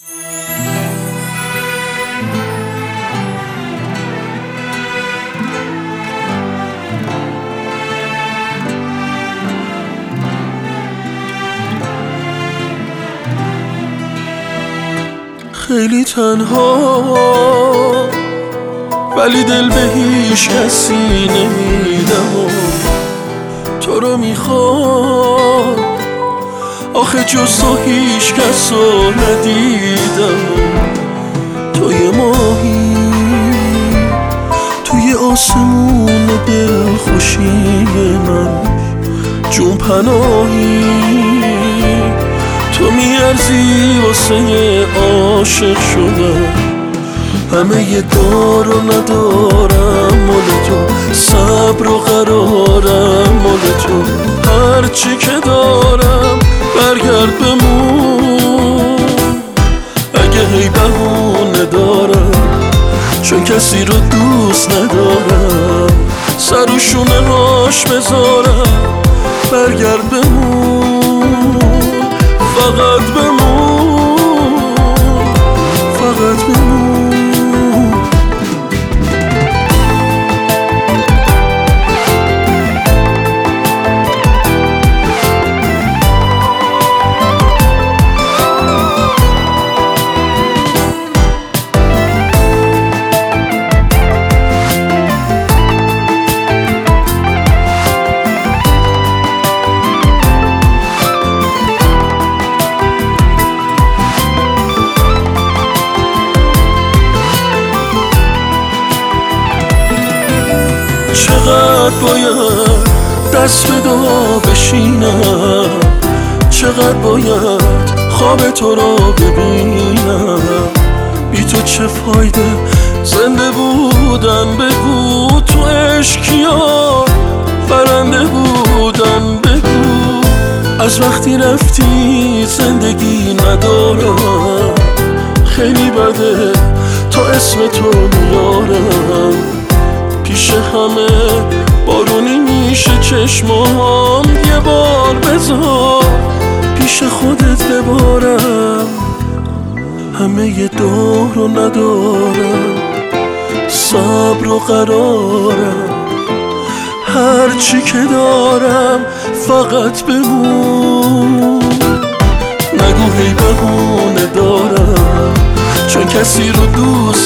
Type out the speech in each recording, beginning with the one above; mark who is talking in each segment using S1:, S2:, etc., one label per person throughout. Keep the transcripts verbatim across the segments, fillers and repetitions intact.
S1: خیلی تنها ولی دل به هیچ کسی نمیدم و تو رو میخوام، آخه جز تو هیچ کس رو ندیدم. توی ماهی توی آسمون دل خوشی من، جون پناهی تو میارزی واسه عاشق شدن. همه ی دار و ندارم مال تو، صبر و قرارم مال تو. هرچی که دارم برگرد بمون، اگه هی بهونه دارم چون کسی رو دوست ندارم. سر و شونه هاش بذارم برگرد بمون، فقط بمون، فقط بمون. چقدر باید دست به دعا بشینم، چقدر باید خواب تو رو ببینم. بی تو چه فایده زنده بودن؟ بگو تو عشقیا برنده بودن. بگو از وقتی رفتی زندگی ندارم. خیلی بده تا اسم تو میارم، پیش همه بارونی میشه چشمام. یه بار بذار پیش خودت ببارم. همه ی دار رو ندارم، صبر و قرارم. هرچی که دارم فقط بمون، نگو هی بهونه دارم چون کسی رو دوست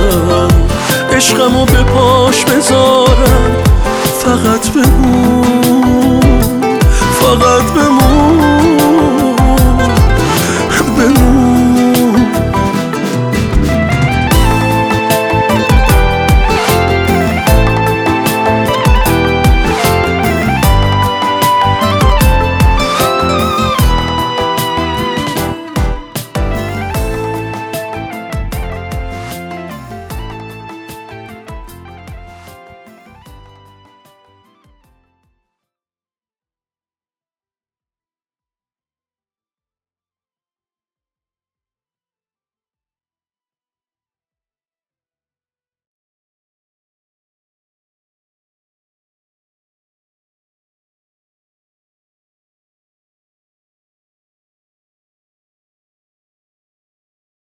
S1: ندارم. عشقمو به پاش بذارم فقط بمون.